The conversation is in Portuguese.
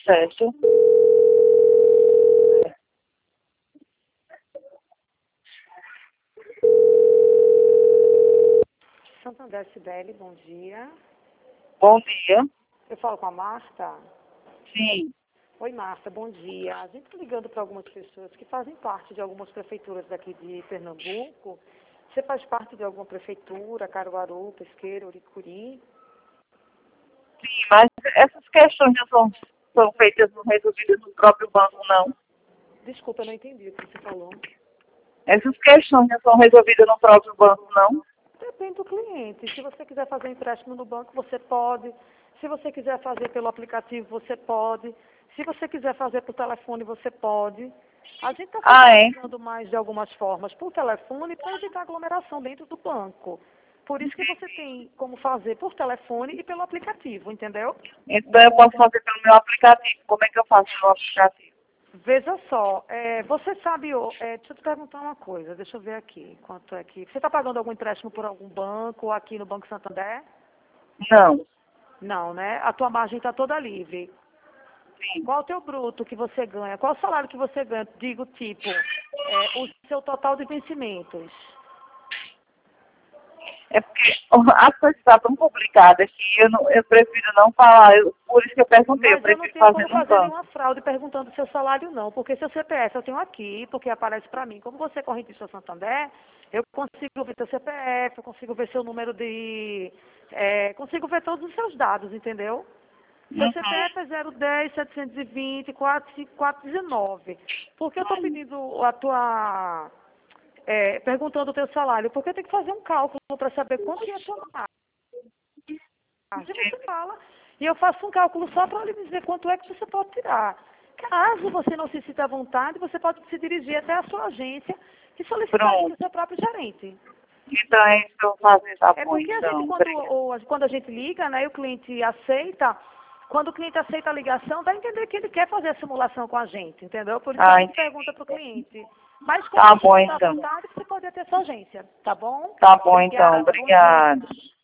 Certo. Santander Cibele, bom dia. Bom dia. Eu falo com a Marta. Sim. Oi, Marta, bom dia. A gente está ligando para algumas pessoas que fazem parte de algumas prefeituras daqui de Pernambuco. Você faz parte de alguma prefeitura, Caruaru, Pesqueira, Uricuri? Sim, mas essas questões já são feitas, resolvidas no próprio banco, não? Desculpa, eu não entendi o que você falou. Essas questões já são resolvidas no próprio banco, não? Depende do cliente. Se você quiser fazer um empréstimo no banco, você pode. Se você quiser fazer pelo aplicativo, você pode. Se você quiser fazer por telefone, você pode. A gente está Ah, é? facilitando mais de algumas formas por telefone para evitar aglomeração dentro do banco. Por isso que você tem como fazer por telefone e pelo aplicativo, entendeu? Então eu posso fazer pelo meu aplicativo. Como é que eu faço pelo aplicativo? Veja só, você sabe, deixa eu te perguntar uma coisa, deixa eu ver aqui, quanto é que... Você está pagando algum empréstimo por algum banco, aqui no Banco Santander? Não. Não, né? A tua margem está toda livre. Sim. Qual o teu bruto que você ganha? Qual o salário que você ganha? Digo, tipo, o seu total de vencimentos. É porque as coisas estão tão complicadas que eu prefiro não falar. Por isso que eu perguntei, eu Mas eu não prefiro tenho fazer como no fazer banco. nenhuma fraude perguntando o seu salário, não. Porque seu CPF eu tenho aqui, porque aparece para mim. Como você é correntista Santander, eu consigo ver seu CPF, eu consigo ver seu número de... consigo ver todos os seus dados, entendeu? Seu Uhum. CPF é 010 720 4419. Por que eu estou pedindo a tua... perguntando o teu salário? Porque eu tenho que fazer um cálculo para saber quanto é a tua margem. Você fala, e eu faço um cálculo só para lhe dizer quanto é que você pode tirar. Caso você não se sinta à vontade, você pode se dirigir até a sua agência e solicitar isso do Pronto. seu próprio gerente. Então é isso que eu vou fazer, tá É bom, porque a gente, então. Obrigada. quando a gente liga, né, e o cliente aceita, quando o cliente aceita a ligação, dá a entender que ele quer fazer a simulação com a gente, entendeu? Por isso que a Ah, gente entendi. pergunta para o cliente. Mas quando Tá você bom, está à então. vontade, você pode ir até a sua agência, tá bom? Tá bom, então. Obrigada, bom dia. Obrigada.